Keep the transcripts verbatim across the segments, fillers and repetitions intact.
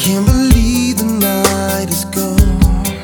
can't believe the night is gone.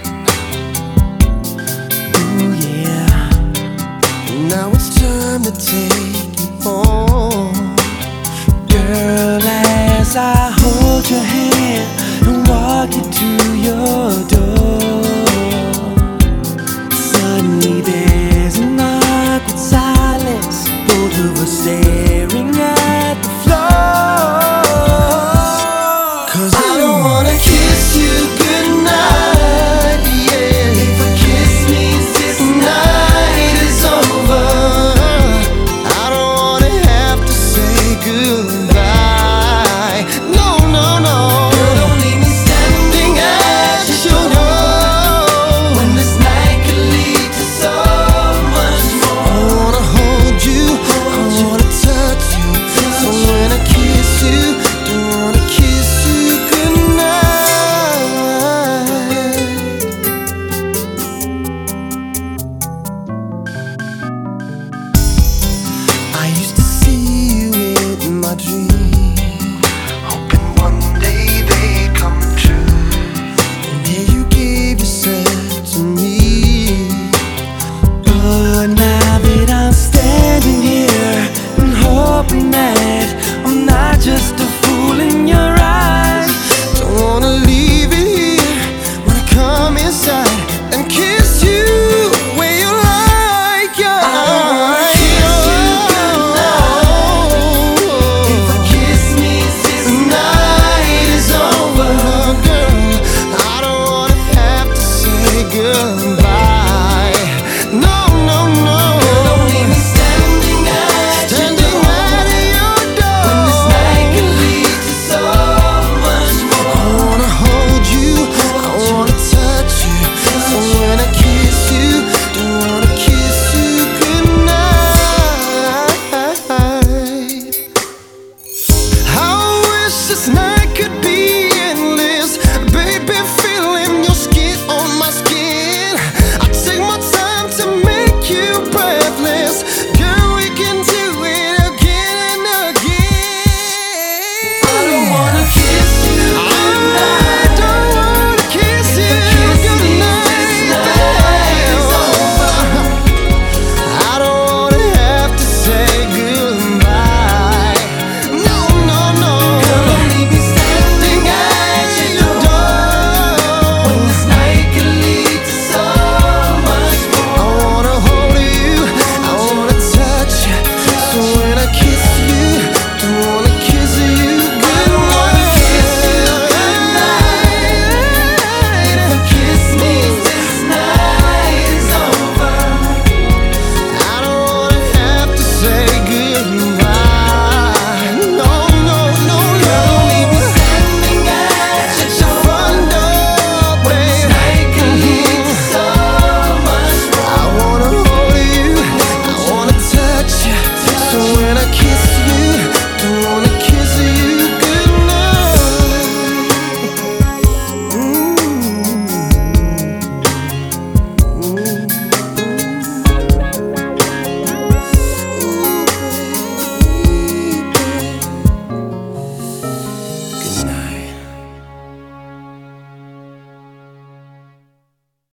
Ooh yeah, now it's time to take you home. Girl, as I hold your hand and walk you to your door, suddenly there's an awkward silence, both of us staring at the floor. Cause I don't wanna kiss you goodnight, yeah. If a kiss means this night is over, I don't wanna have to say goodbye. No, no, no. Girl, don't leave me standing at your shoulder when this night could lead to so much more. I wanna hold you, I wanna touch you, so when I kiss you, don't wanna kiss you goodnight. I used to see you in my dreams, hoping one day they'd come true. And here you gave yourself to me. But now that I'm standing here and hoping that I'm not just a fool in your eyes, don't wanna leave it here when I come inside and kiss you where you like. Yeah, I don't wanna kiss you goodnight. If a kiss means this night is over, girl, I don't wanna have to say goodbye. No, no, no. Girl, don't leave me standing at standing at your door when this night can lead to so much more. I wanna hold you, I wanna touch you, so when I kiss you, don't wanna kiss you goodnight. I wish this night could